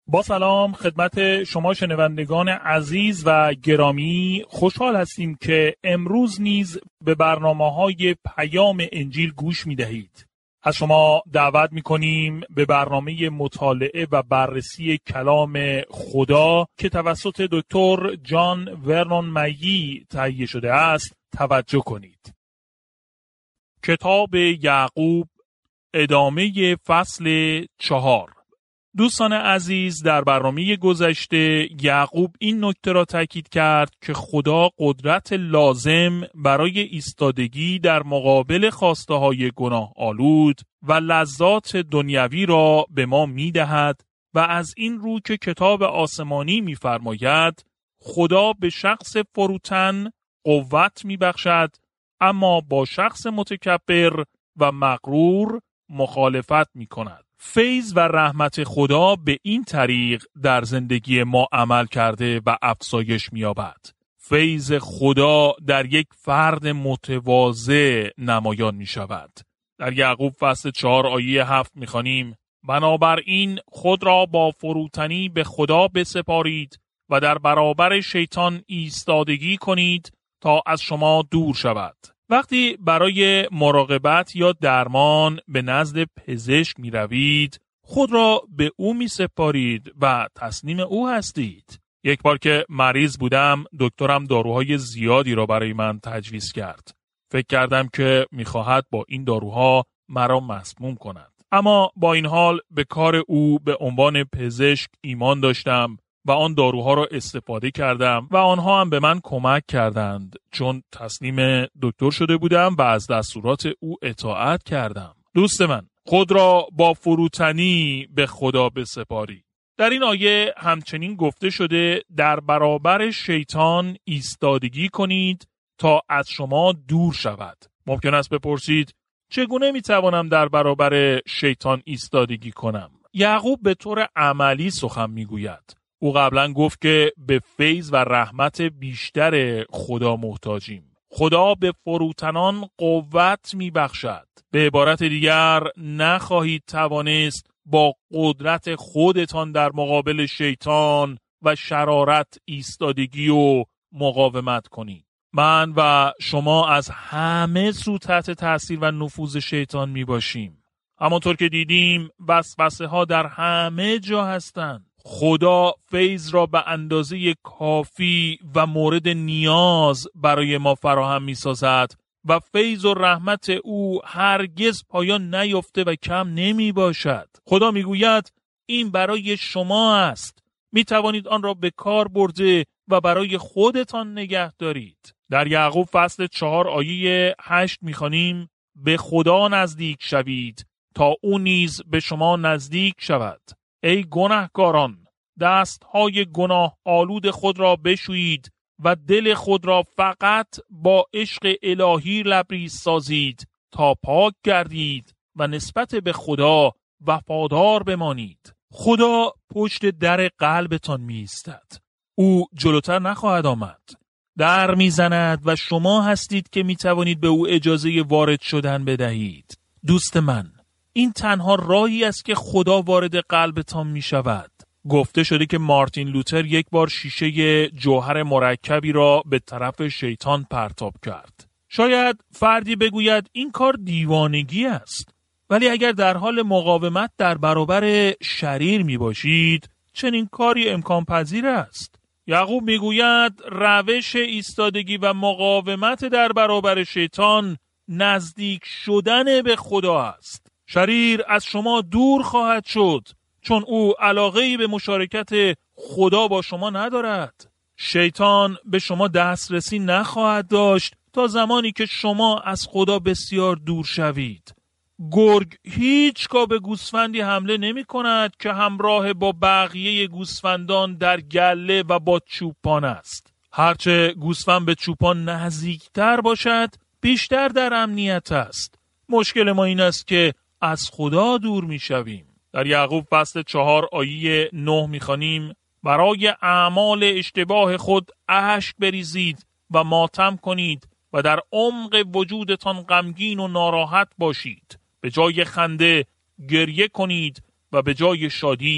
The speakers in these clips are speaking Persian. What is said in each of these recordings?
با سلام خدمت شما شنوندگان عزیز و گرامی، خوشحال هستیم که امروز نیز به برنامه‌های پیام انجیل گوش می‌دهید. از شما دعوت می‌کنیم به برنامه مطالعه و بررسی کلام خدا که توسط دکتر جان ورنون مگی تهیه شده است توجه کنید. کتاب یعقوب، ادامه فصل 4. دوستان عزیز، در برنامه گذشته یعقوب این نکته را تاکید کرد که خدا قدرت لازم برای ایستادگی در مقابل خواسته‌های گناه آلود و لذات دنیوی را به ما می‌دهد و از این رو که کتاب آسمانی می‌فرماید خدا به شخص فروتن قوت می‌بخشد، اما با شخص متکبر و مغرور مخالفت می‌کند. فیض و رحمت خدا به این طریق در زندگی ما عمل کرده و افزایش می‌یابد. فیض خدا در یک فرد متواضع نمایان می‌شود. در یعقوب فصل 4 آیه 7 می‌خوانیم: بنابراین خود را با فروتنی به خدا بسپارید و در برابر شیطان ایستادگی کنید تا از شما دور شود. وقتی برای مراقبت یا درمان به نزد پزشک می روید، خود را به او می سپارید و تسلیم او هستید. یک بار که مریض بودم، دکترم داروهای زیادی را برای من تجویز کرد. فکر کردم که می خواهد با این داروها مرا مسموم کند. اما با این حال به کار او به عنوان پزشک ایمان داشتم و آن داروها را استفاده کردم و آنها هم به من کمک کردند، چون تسلیم دکتر شده بودم و از دستورات او اطاعت کردم. دوست من، خود را با فروتنی به خدا بسپاری. در این آیه همچنین گفته شده در برابر شیطان ایستادگی کنید تا از شما دور شود. ممکن است بپرسید چگونه میتوانم در برابر شیطان ایستادگی کنم؟ یعقوب به طور عملی سخن میگوید. او قبلا گفت که به فیض و رحمت بیشتر خدا محتاجیم. خدا به فروتنان قوت میبخشد. به عبارت دیگر، نخواهید توانست با قدرت خودتان در مقابل شیطان و شرارت ایستادگی و مقاومت کنید. من و شما از همه سو تحت تاثیر و نفوذ شیطان میباشیم. همانطور که دیدیم وسوسه ها در همه جا هستند. خدا فیض را به اندازه کافی و مورد نیاز برای ما فراهم می سازد و فیض و رحمت او هرگز پایان نیافته و کم نمی باشد. خدا می گوید این برای شما است. می توانید آن را به کار برده و برای خودتان نگه دارید. در یعقوب فصل 4 آیه 8 می خوانیم: به خدا نزدیک شوید تا او نیز به شما نزدیک شود. ای گناهکاران، دستهای گناه آلود خود را بشویید و دل خود را فقط با عشق الهی لبریز سازید تا پاک گردید و نسبت به خدا وفادار بمانید. خدا پشت در قلبتان می ایستد. او جلوتر نخواهد آمد. در می زند و شما هستید که می توانید به او اجازه وارد شدن بدهید. دوست من، این تنها راهی است که خدا وارد قلبتان می شود. گفته شده که مارتین لوتر یک بار شیشه جوهر مرکبی را به طرف شیطان پرتاب کرد. شاید فردی بگوید این کار دیوانگی است، ولی اگر در حال مقاومت در برابر شریر می باشید، چنین کاری امکان پذیر است. یعقوب می گوید روش ایستادگی و مقاومت در برابر شیطان نزدیک شدن به خدا است. شریر از شما دور خواهد شد، چون او علاقه‌ای به مشارکت خدا با شما ندارد. شیطان به شما دسترسی نخواهد داشت تا زمانی که شما از خدا بسیار دور شوید. گرگ هیچگاه به گوسفندی حمله نمی کند که همراه با بقیه گوسفندان در گله و با چوپان است. هرچه گوسفند به چوپان نزدیکتر باشد، بیشتر در امنیت است. مشکل ما این است که از خدا دور می شویم. در یعقوب فصل 4 آیه 9 می خوانیم: برای اعمال اشتباه خود اشک بریزید و ماتم کنید و در عمق وجودتان غمگین و ناراحت باشید. به جای خنده گریه کنید و به جای شادی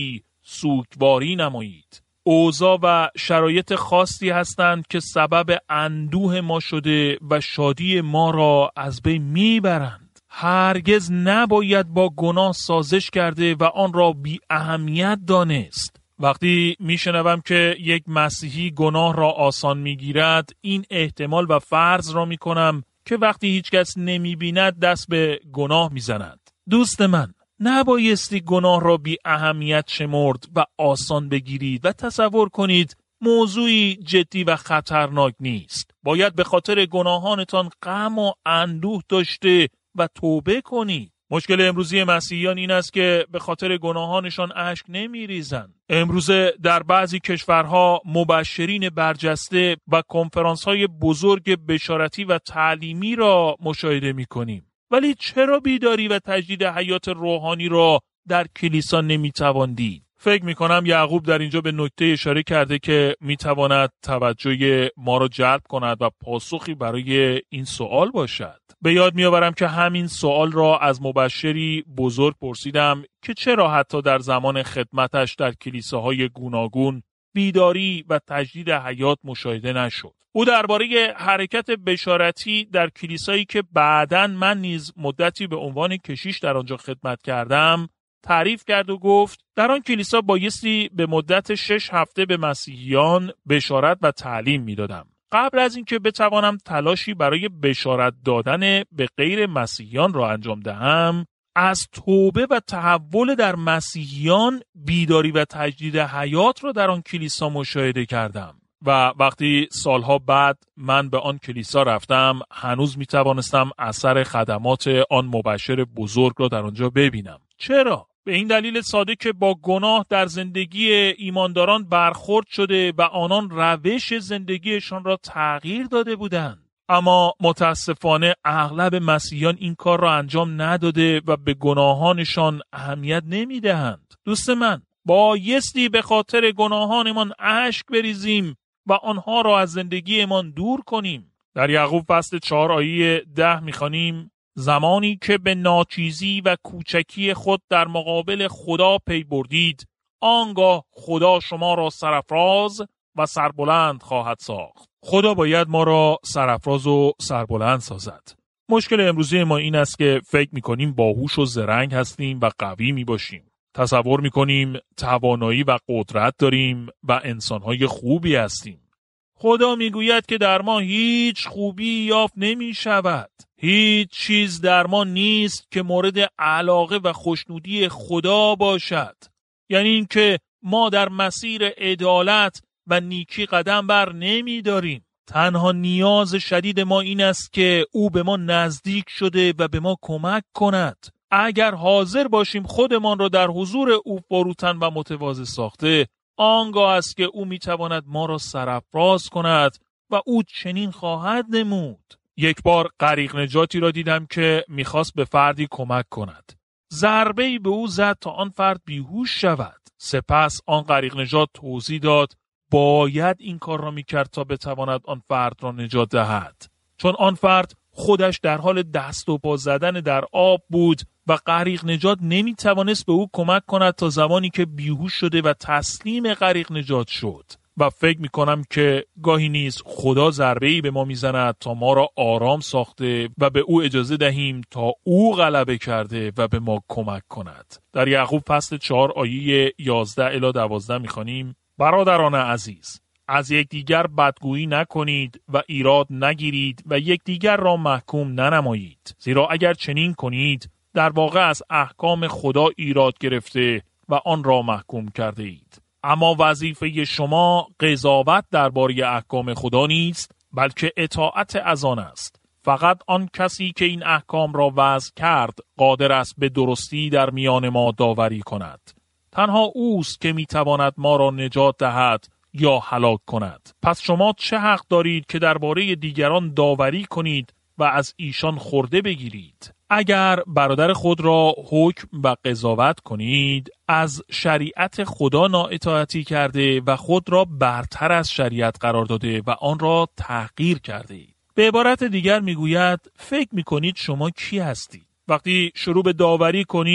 سوگواری نمایید. اوضاع و شرایط خاصی هستند که سبب اندوه ما شده و شادی ما را از بین میبرند. هرگز نباید با گناه سازش کرده و آن را بی اهمیت دانست. وقتی میشنوم که یک مسیحی گناه را آسان میگیرد، این احتمال و فرض را میکنم که وقتی هیچ کس نمیبیند دست به گناه میزند. دوست من، نبایستی گناه را بی اهمیت شمرد و آسان بگیرید و تصور کنید موضوعی جدی و خطرناک نیست. باید به خاطر گناهانتان غم و اندوه داشته و توبه کنید. مشکل امروزی مسیحیان این است که به خاطر گناهانشان اشک نمیریزند. امروزه در بعضی کشورها مبشرین برجسته و کنفرانس‌های بزرگ بشارتی و تعلیمی را مشاهده می‌کنیم. ولی چرا بیداری و تجدید حیات روحانی را در کلیسا نمی‌توان دید؟ فکر می‌کنم یعقوب در اینجا به نکته اشاره کرده که می‌تواند توجه ما را جلب کند و پاسخی برای این سوال باشد. به یاد می‌آورم که همین سوال را از مبشری بزرگ پرسیدم که چرا حتی در زمان خدمتش در کلیساهای گوناگون بیداری و تجدید حیات مشاهده نشد. او درباره حرکت بشارتی در کلیسایی که بعداً من نیز مدتی به عنوان کشیش در آنجا خدمت کردم تعریف کرد و گفت در آن کلیسا بایستی به مدت 6 هفته به مسیحیان بشارت و تعلیم می‌دادم. قبل از اینکه بتوانم تلاشی برای بشارت دادن به غیر مسیحیان را انجام دهم، از توبه و تحول در مسیحیان بیداری و تجدید حیات را در آن کلیسا مشاهده کردم. و وقتی سالها بعد من به آن کلیسا رفتم، هنوز می توانستم اثر خدمات آن مبشر بزرگ را در آنجا ببینم. چرا؟ به این دلیل ساده که با گناه در زندگی ایمانداران برخورد شده و آنان روش زندگیشان را تغییر داده بودند. اما متاسفانه اغلب مسیحیان این کار را انجام نداده و به گناهانشان اهمیت نمیدهند. دوست من، بایستی به خاطر گناهانمان اشک بریزیم و آنها را از زندگیمان دور کنیم. در یعقوب فصل 4 آیه 10 می‌خوانیم: زمانی که به ناچیزی و کوچکی خود در مقابل خدا پی بردید، آنگاه خدا شما را سرافراز و سربلند خواهد ساخت. خدا باید ما را سرافراز و سربلند سازد. مشکل امروزی ما این است که فکر می‌کنیم باهوش و زرنگ هستیم و قوی می‌باشیم. تصور می‌کنیم توانایی و قدرت داریم و انسان‌های خوبی هستیم. خدا میگوید که در ما هیچ خوبی یافت نمی‌شود. هیچ چیز در ما نیست که مورد علاقه و خوشنودی خدا باشد. یعنی این که ما در مسیر عدالت و نیکی قدم بر نمی‌داریم. تنها نیاز شدید ما این است که او به ما نزدیک شده و به ما کمک کند. اگر حاضر باشیم خودمان را در حضور او فروتن و متواضع ساخته، آنگاه است که او میتواند ما را سرافراز کند و او چنین خواهد نمود. یک بار غریق نجاتی را دیدم که میخواست به فردی کمک کند. ضربه‌ای به او زد تا آن فرد بیهوش شود. سپس آن غریق نجات توضیح داد باید این کار را میکرد تا بتواند آن فرد را نجات دهد. چون آن فرد خودش در حال دست و پا زدن در آب بود و غریق نجات نمیتوانست به او کمک کند تا زمانی که بیهوش شده و تسلیم غریق نجات شد. و فکر میکنم که گاهی نیز خدا ضربه‌ای به ما میزند تا ما را آرام ساخته و به او اجازه دهیم تا او غلبه کرده و به ما کمک کند. در یعقوب فصل 4 آیه 11 الی 12 میخوانیم: برادران عزیز، از یکدیگر بدگویی نکنید و ایراد نگیرید و یکدیگر را محکوم ننمایید، زیرا اگر چنین کنید در واقع از احکام خدا ایراد گرفته و آن را محکوم کرده اید. اما وظیفه شما قضاوت درباره احکام خدا نیست، بلکه اطاعت از آن است. فقط آن کسی که این احکام را وضع کرد قادر است به درستی در میان ما داوری کند. تنها اوست که میتواند ما را نجات دهد یا هلاک کند. پس شما چه حق دارید که درباره دیگران داوری کنید و از ایشان خورده بگیرید؟ اگر برادر خود را حکم و قضاوت کنید، از شریعت خدا نااطاعتی کرده و خود را برتر از شریعت قرار داده و آن را تحقیر کرده اید. به عبارت دیگر میگوید فکر میکنید شما کی هستید؟ وقتی شروع به داوری کنید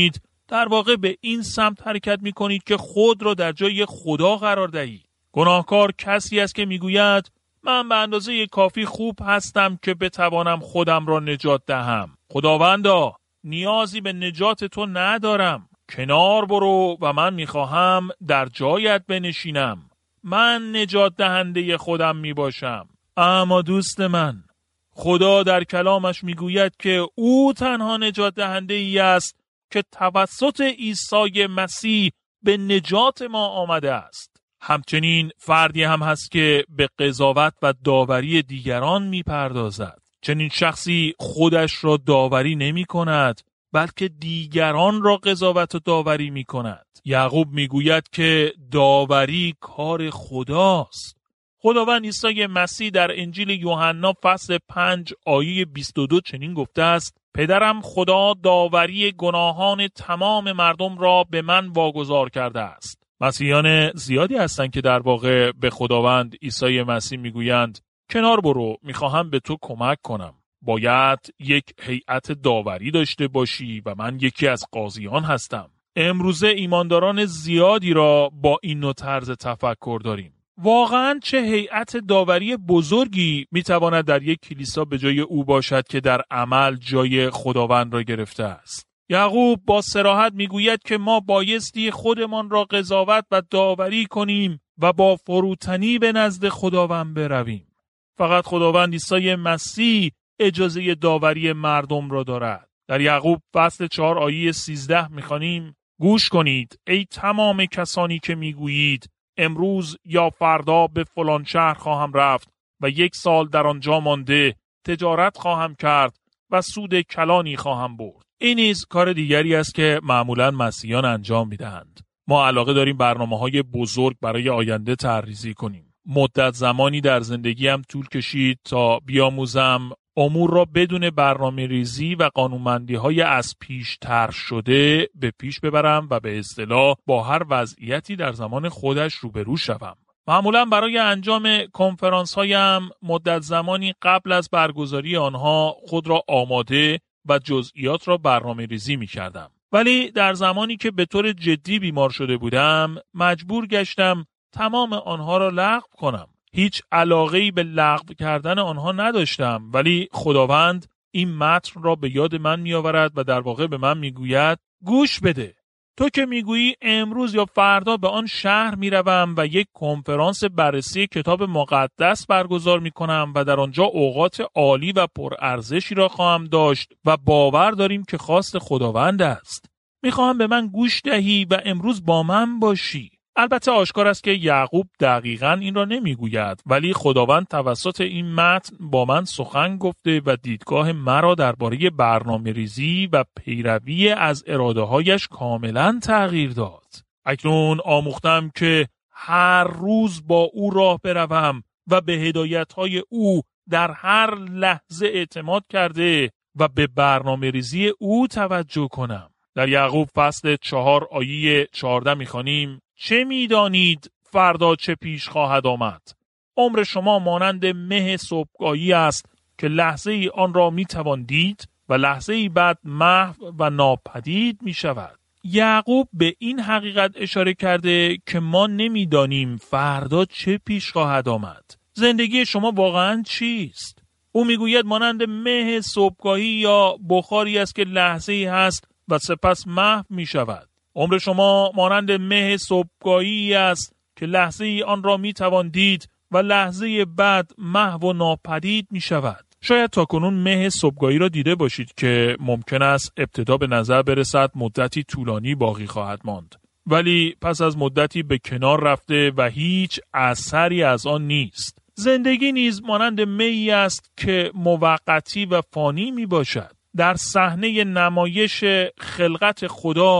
در واقع به این سمت حرکت می‌کنید که خود را در جای خدا قرار دهید. گناهکار کسی است که میگوید من به اندازه کافی خوب هستم که بتوانم خودم را نجات دهم. خداوندا، نیازی به نجات تو ندارم. کنار برو و من میخواهم در جایت بنشینم. من نجات دهنده خودم میباشم. اما دوست من، خدا در کلامش میگوید که او تنها نجات دهنده ای است که توسط عیسی مسیح به نجات ما آمده است. همچنین فردی هم هست که به قضاوت و داوری دیگران میپردازد. چنین شخصی خودش را داوری نمی کند، بلکه دیگران را قضاوت و داوری می کند. یعقوب می گوید که داوری کار خداست. خداوند عیسی مسیح در انجیل یوحنا فصل 5 آیه 22 چنین گفته است: پدرم خدا داوری گناهان تمام مردم را به من واگذار کرده است. مسیحیان زیادی هستند که در واقع به خداوند عیسی مسیح می گویند کنار برو، میخواهم به تو کمک کنم. باید یک هیئت داوری داشته باشی و من یکی از قاضیان هستم. امروزه ایمانداران زیادی را با این نوع طرز تفکر داریم. واقعاً چه هیئت داوری بزرگی میتواند در یک کلیسا به جای او باشد که در عمل جای خداوند را گرفته است. یعقوب با صراحت میگوید که ما بایستی خودمان را قضاوت و داوری کنیم و با فروتنی به نزد خداوند برویم. فقط خداوند عیسی مسیح اجازه داوری مردم را دارد. در یعقوب فصل 4 آیه 13 می‌خوانیم: گوش کنید ای تمام کسانی که میگویید امروز یا فردا به فلان شهر خواهم رفت و 1 سال در آنجا مانده تجارت خواهم کرد و سود کلانی خواهم برد. این نیز کار دیگری است که معمولاً مسیحیان انجام می‌دهند. ما علاقه داریم برنامه‌های بزرگ برای آینده طرح‌ریزی کنیم. مدت زمانی در زندگیم طول کشید تا بیاموزم امور را بدون برنامه ریزی و قانونمندی‌های از پیش طرح شده به پیش ببرم و به اصطلاح با هر وضعیتی در زمان خودش روبرو شوم. معمولاً برای انجام کنفرانس‌هایم مدت زمانی قبل از برگزاری آنها خود را آماده و جزئیات را برنامه ریزی می کردم. ولی در زمانی که به طور جدی بیمار شده بودم مجبور گشتم تمام آنها را لغو کنم. هیچ علاقه‌ای به لغو کردن آنها نداشتم، ولی خداوند این متن را به یاد من می آورد و در واقع به من می گوید گوش بده. تو که می گویی امروز یا فردا به آن شهر می روم و یک کنفرانس بررسی کتاب مقدس برگزار می کنم و در آنجا اوقات عالی و پرارزشی را خواهم داشت و باور داریم که خواست خداوند است. می خواهم به من گوش دهی و امروز با من باشی. البته آشکار است که یعقوب دقیقاً این را نمیگوید، ولی خداوند توسط این متن با من سخن گفته و دیدگاه مرا درباره برنامه‌ریزی و پیروی از اراده‌هایش کاملاً تغییر داد. اکنون آموختم که هر روز با او راه بروم و به هدایت‌های او در هر لحظه اعتماد کرده و به برنامه‌ریزی او توجه کنم. در یعقوب فصل 4 آیه 14 می‌خوانیم: چه می‌دانید فردا چه پیش خواهد آمد؟ عمر شما مانند مه صبحگاهی است که لحظه ای آن را می‌توان دید و لحظه ای بعد محو و ناپدید می‌شود. یعقوب به این حقیقت اشاره کرده که ما نمی‌دانیم فردا چه پیش خواهد آمد. زندگی شما واقعاً چیست؟ او می‌گوید مانند مه صبحگاهی یا بخاری است که لحظه ای هست و سپس محو می‌شود. عمر شما مانند مه صبحگاهی است که لحظه ای آن را می توان دید و لحظه بعد محو و ناپدید می شود. شاید تاکنون مه صبحگاهی را دیده باشید که ممکن است ابتدا به نظر برسد مدتی طولانی باقی خواهد ماند، ولی پس از مدتی به کنار رفته و هیچ اثری از آن نیست. زندگی نیز مانند میی است که موقتی و فانی می باشد. در صحنه نمایش خلقت خدا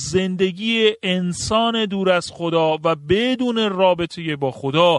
زندگی انسان دور از خدا و بدون رابطه با خدا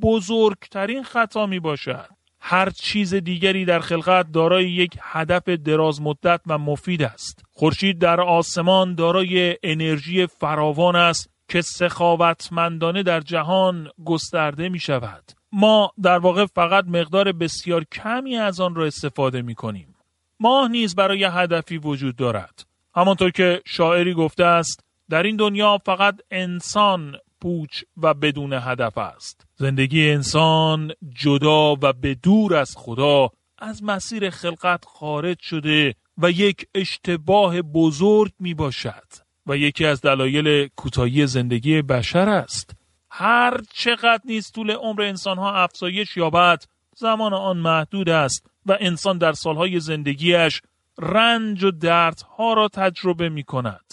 بزرگترین خطا می باشد. هر چیز دیگری در خلقت دارای یک هدف دراز مدت و مفید است. خورشید در آسمان دارای انرژی فراوان است که سخاوتمندانه در جهان گسترده می شود. ما در واقع فقط مقدار بسیار کمی از آن را استفاده می کنیم. ماه نیز برای هدفی وجود دارد. همانطور که شاعری گفته است در این دنیا فقط انسان پوچ و بدون هدف است. زندگی انسان جدا و بدور از خدا از مسیر خلقت خارج شده و یک اشتباه بزرگ می باشد و یکی از دلایل کوتاهی زندگی بشر است. هر چقدر نیز طول عمر انسانها افزایش یابد، زمان آن محدود است و انسان در سالهای زندگیش رنج و دردها را تجربه می کند.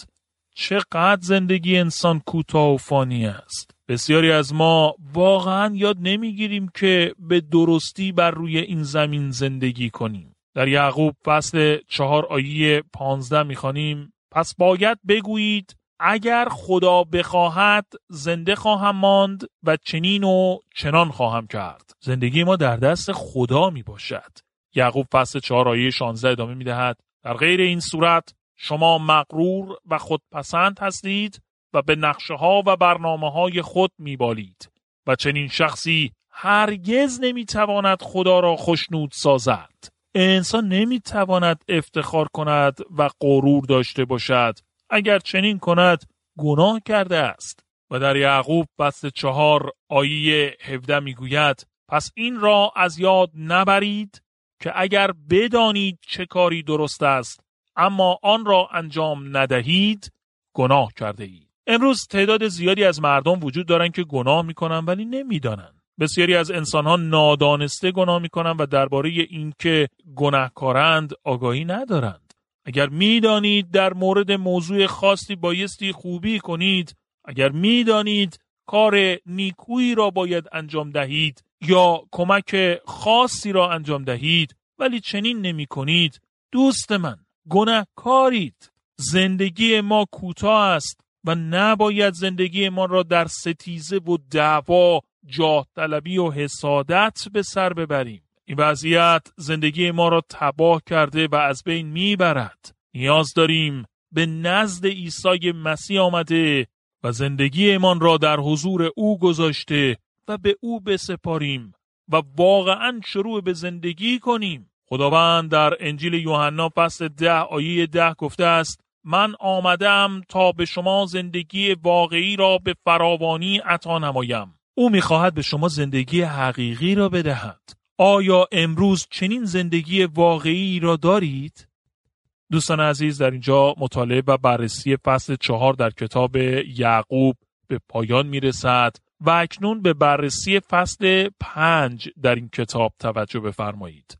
چقدر زندگی انسان کوتاه و فانی است. بسیاری از ما واقعا یاد نمیگیریم که به درستی بر روی این زمین زندگی کنیم. در یعقوب فصل 4 آیه 15 میخوانیم: پس باید بگویید اگر خدا بخواهد زنده خواهم ماند و چنین و چنان خواهم کرد. زندگی ما در دست خدا می باشد. یعقوب فصل 4 آیه 16 ادامه می دهد: در غیر این صورت شما مغرور و خودپسند هستید و به نقشه ها و برنامه های خود می بالید و چنین شخصی هرگز نمی تواند خدا را خوشنود سازد. انسان نمی تواند افتخار کند و غرور داشته باشد. اگر چنین کند گناه کرده است. و در یعقوب فصل 4 آیه 17 می گوید: پس این را از یاد نبرید که اگر بدانید چه کاری درست است اما آن را انجام ندهید گناه کرده اید. امروز تعداد زیادی از مردم وجود دارند که گناه میکنن ولی نمیدانن. بسیاری از انسانها نادانسته گناه میکنن و درباره این که گناهکارند آگاهی ندارند. اگر میدانید در مورد موضوع خاصی بایستی خوبی کنید، اگر میدانید کار نیکویی را باید انجام دهید یا کمک خاصی را انجام دهید ولی چنین نمی کنید، دوست من گناهکارید. زندگی ما کوتاه است و نباید زندگی ما را در ستیزه و دعوا، جاه طلبی و حسادت به سر ببریم. این وضعیت زندگی ما را تباه کرده و از بین میبرد. نیاز داریم به نزد عیسی مسیح آمده و زندگیمان را در حضور او گذاشته و به او بسپاریم و واقعا شروع به زندگی کنیم. خداوند در انجیل یوحنا فصل 10 آیه 10 گفته است: من آمدم تا به شما زندگی واقعی را به فراوانی عطا نمایم. او می‌خواهد به شما زندگی حقیقی را بدهد. آیا امروز چنین زندگی واقعی را دارید؟ دوستان عزیز، در اینجا مطالعه و بررسی فصل 4 در کتاب یعقوب به پایان میرسد و اکنون به بررسی فصل 5 در این کتاب توجه بفرمایید.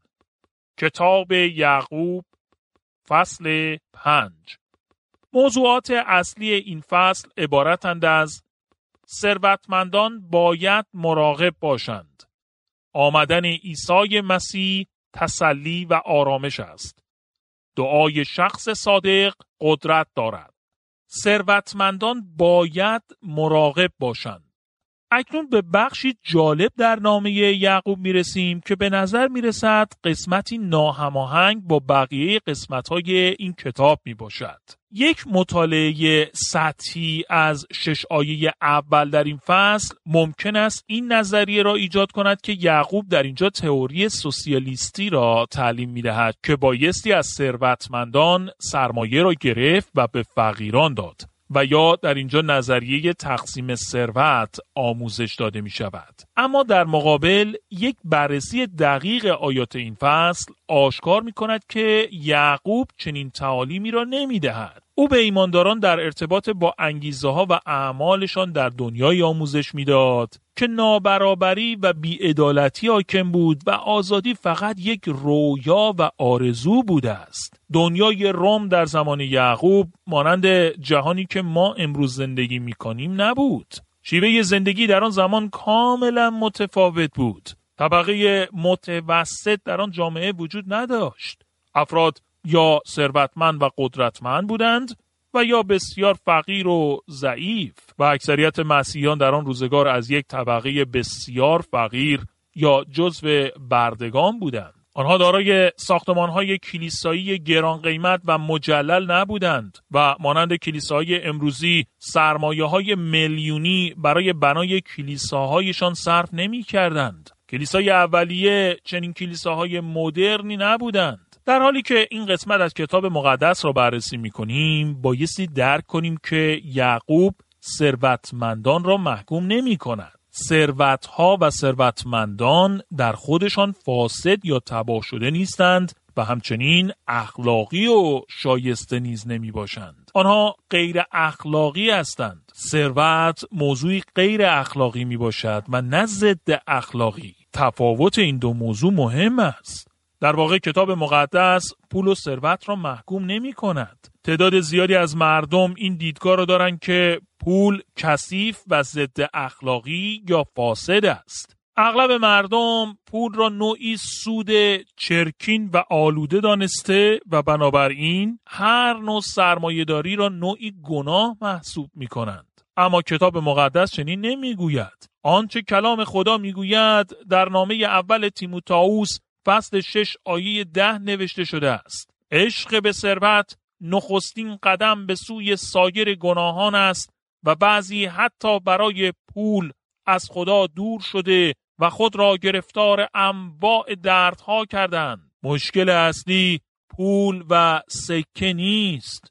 کتاب یعقوب فصل 5. موضوعات اصلی این فصل عبارتند از: ثروتمندان باید مراقب باشند. آمدن عیسی مسیح تسلی و آرامش است. دعای شخص صادق قدرت دارد. ثروتمندان باید مراقب باشند. اکنون به بخشی جالب در نامه یعقوب میرسیم که به نظر میرسد قسمتی ناهماهنگ با بقیه قسمت‌های این کتاب میباشد. یک مطالعه سطحی از 6 آیه اول در این فصل ممکن است این نظریه را ایجاد کند که یعقوب در اینجا تئوری سوسیالیستی را تعلیم میدهد که بایستی از ثروتمندان سرمایه را گرفت و به فقیران داد و یا در اینجا نظریه تقسیم ثروت آموزش داده می شود. اما در مقابل یک بررسی دقیق آیات این فصل آشکار می کند که یعقوب چنین تعالیمی را نمی دهد. او به ایمانداران در ارتباط با انگیزه ها و اعمالشان در دنیای آموزش می داد که نابرابری و بی‌عدالتی حاکم بود و آزادی فقط یک رویا و آرزو بوده است. دنیای روم در زمان یعقوب مانند جهانی که ما امروز زندگی می کنیم نبود. شیوه زندگی در آن زمان کاملا متفاوت بود. طبقه متوسط در آن جامعه وجود نداشت. افراد یا ثروتمند و قدرتمند بودند و یا بسیار فقیر و ضعیف و اکثریت مسیحیان در آن روزگار از یک طبقه بسیار فقیر یا جزو بردگان بودند. آنها دارای ساختمان‌های کلیسایی گران قیمت و مجلل نبودند و مانند کلیساهای امروزی سرمایه‌های میلیونی برای بنای کلیساهایشان صرف نمی‌کردند. کلیسای اولیه چنین کلیساهای مدرنی نبودند. در حالی که این قسمت از کتاب مقدس را بررسی می‌کنیم، بایستی درک کنیم که یعقوب ثروتمندان را محکوم نمی‌کند. ثروت‌ها و ثروتمندان در خودشان فاسد یا تباه شده نیستند و همچنین اخلاقی و شایسته نیز نمی‌باشند. آنها غیر اخلاقی هستند. ثروت موضوعی غیر اخلاقی می‌باشد و نه ضد اخلاقی. تفاوت این دو موضوع مهم است. در واقع کتاب مقدس پول و ثروت را محکوم نمی کند. تعداد زیادی از مردم این دیدگاه را دارند که پول کثیف و ضد اخلاقی یا فاسد است. اغلب مردم پول را نوعی سود چرکین و آلوده دانسته و بنابراین هر نوع سرمایه‌داری را نوعی گناه محسوب می کنند. اما کتاب مقدس چنین نمی گوید. آنچه کلام خدا می گوید در نامه اول تیموتائوس فصل 6 آیه 10 نوشته شده است. عشق به ثروت نخستین قدم به سوی سایر گناهان است و بعضی حتی برای پول از خدا دور شده و خود را گرفتار انواع دردها کردند. مشکل اصلی پول و سکه نیست،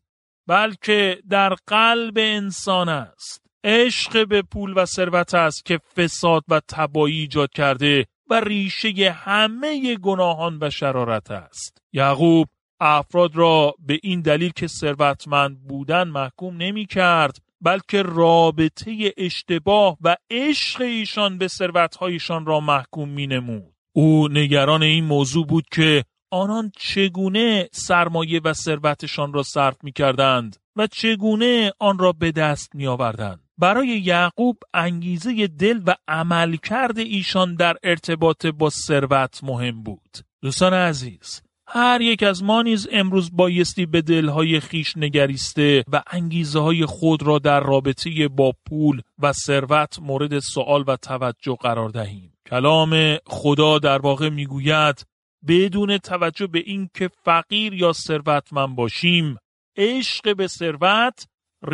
بلکه در قلب انسان است. عشق به پول و ثروت است که فساد و تباهی ایجاد کرده و ریشه همه گناهان و شرارت است. یعقوب افراد را به این دلیل که ثروتمند بودن محکوم نمی کرد، بلکه رابطه اشتباه و عشق ایشان به ثروت‌هایشان را محکوم می نمود. او نگران این موضوع بود که آنان چگونه سرمایه و ثروتشان را صرف می کردند و چگونه آن را به دست می آوردند. برای یعقوب انگیزه دل و عملکرد ایشان در ارتباط با ثروت مهم بود. دوستان عزیز، هر یک از ما نیز امروز بایستی به دلهای خیش نگریسته و انگیزه های خود را در رابطه با پول و ثروت مورد سؤال و توجه قرار دهیم. کلام خدا در واقع میگوید بدون توجه به این که فقیر یا ثروتمند باشیم، عشق به ثروت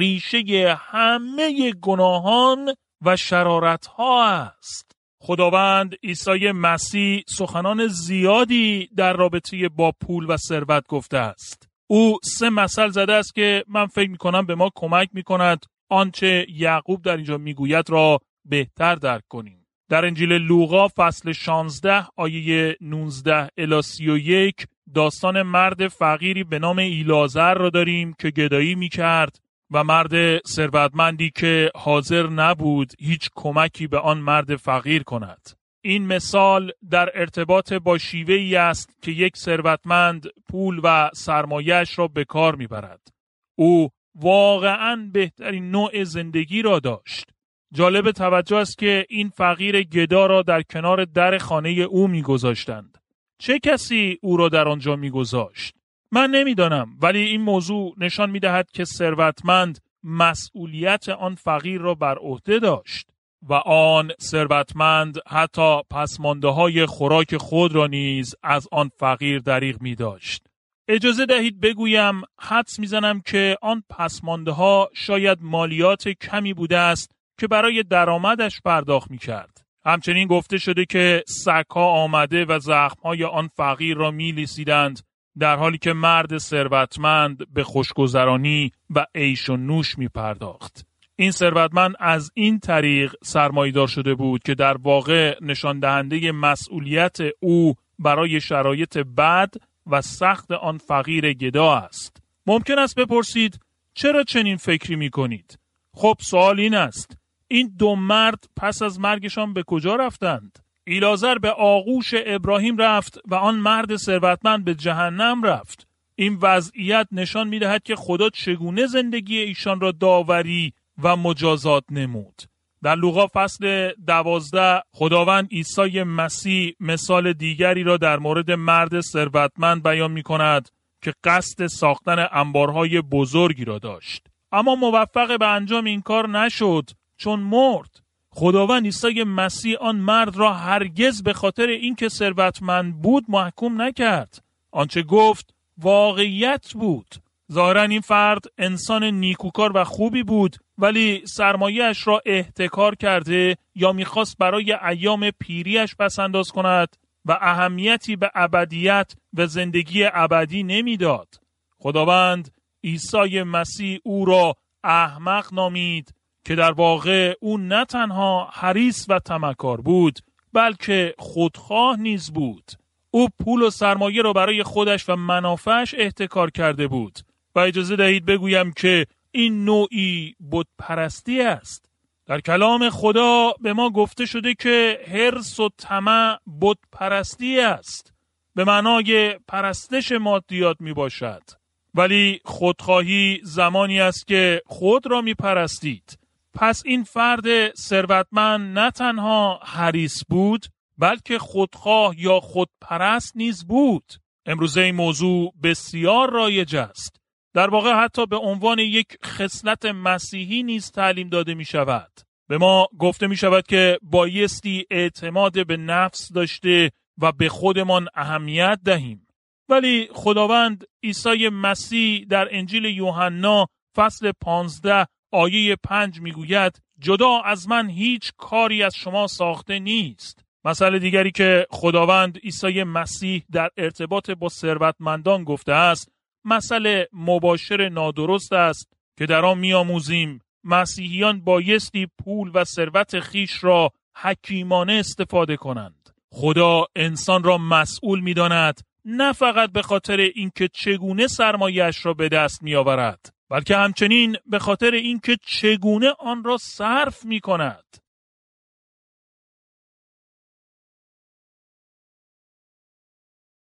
ریشه همه گناهان و شرارت‌ها است. خداوند عیسی مسیح سخنان زیادی در رابطه با پول و ثروت گفته است. او 3 مثل زده است که من فکر می‌کنم به ما کمک می‌کند آنچه یعقوب در اینجا میگوید را بهتر درک کنیم. در انجیل لوقا فصل 16 آیه 19 الی 31 داستان مرد فقیری به نام ایلازر را داریم که گدایی می‌کرد و مرد ثروتمندی که حاضر نبود هیچ کمکی به آن مرد فقیر کند. این مثال در ارتباط با شیوه‌ای است که یک ثروتمند پول و سرمایه‌اش را به کار می‌برد. او واقعاً بهترین نوع زندگی را داشت. جالب توجه است که این فقیر گدا را در کنار در خانه او می‌گذاشتند. چه کسی او را در آنجا می‌گذاشت؟ من نمیدانم، ولی این موضوع نشان می‌دهد که ثروتمند مسئولیت آن فقیر را بر عهده داشت و آن ثروتمند حتی پسمانده‌های خوراک خود را نیز از آن فقیر دریغ می‌داشت. اجازه دهید بگویم، حدس می‌زنم که آن پسمانده‌ها شاید مالیات کمی بوده است که برای درآمدش پرداخت می‌کرد. همچنین گفته شده که سگ‌ها آمده و زخم‌های آن فقیر را می‌لیسیدند، در حالی که مرد ثروتمند به خوشگذرانی و عیش و نوش می پرداخت. این ثروتمند از این طریق سرمایه‌دار شده بود که در واقع نشان دهنده مسئولیت او برای شرایط بد و سخت آن فقیر گدا است. ممکن است بپرسید چرا چنین فکری می کنید؟ خب سوال این است، این 2 مرد پس از مرگشان به کجا رفتند؟ ایلازر به آغوش ابراهیم رفت و آن مرد ثروتمند به جهنم رفت. این وضعیت نشان می‌دهد که خدا چگونه زندگی ایشان را داوری و مجازات نمود. در لوقا فصل 12 خداوند عیسی مسیح مثال دیگری را در مورد مرد ثروتمند بیان می‌کند که قصد ساختن انبارهای بزرگی را داشت، اما موفق به انجام این کار نشد چون مرد. خداوند عیسی مسیح آن مرد را هرگز به خاطر اینکه ثروتمند بود محکوم نکرد. آنچه گفت واقعیت بود. ظاهراً این فرد انسان نیکوکار و خوبی بود، ولی سرمایه‌اش را احتکار کرده یا می‌خواست برای ایام پیریش پس‌انداز کند و اهمیتی به ابدیت و زندگی ابدی نمیداد. خداوند عیسی مسیح او را احمق نامید که در واقع او نه تنها حریص و طمعکار بود بلکه خودخواه نیز بود. او پول و سرمایه را برای خودش و منافعش احتکار کرده بود و اجازه دهید بگویم که این نوعی بت پرستی است. در کلام خدا به ما گفته شده که حرص و طمع بت پرستی است. به معنای پرستش مادیات می باشد. ولی خودخواهی زمانی است که خود را می پرستید. پس این فرد ثروتمند نه تنها حریص بود بلکه خودخواه یا خودپرست نیز بود. امروزه این موضوع بسیار رایج است. در واقع حتی به عنوان یک خصلت مسیحی نیز تعلیم داده می شود. به ما گفته می شود که بایستی اعتماد به نفس داشته و به خودمان اهمیت دهیم. ولی خداوند عیسی مسیح در انجیل یوحنا فصل 15 آیه 5 می گوید جدا از من هیچ کاری از شما ساخته نیست. مسئله دیگری که خداوند عیسی مسیح در ارتباط با ثروتمندان گفته است مسئله مباشر نادرست است که در آن می‌آموزیم مسیحیان بایستی پول و ثروت خیش را حکیمانه استفاده کنند. خدا انسان را مسئول می‌داند نه فقط به خاطر اینکه چگونه سرمایه‌اش را به دست می‌آورد بلکه همچنین به خاطر اینکه چگونه آن را صرف می‌کند.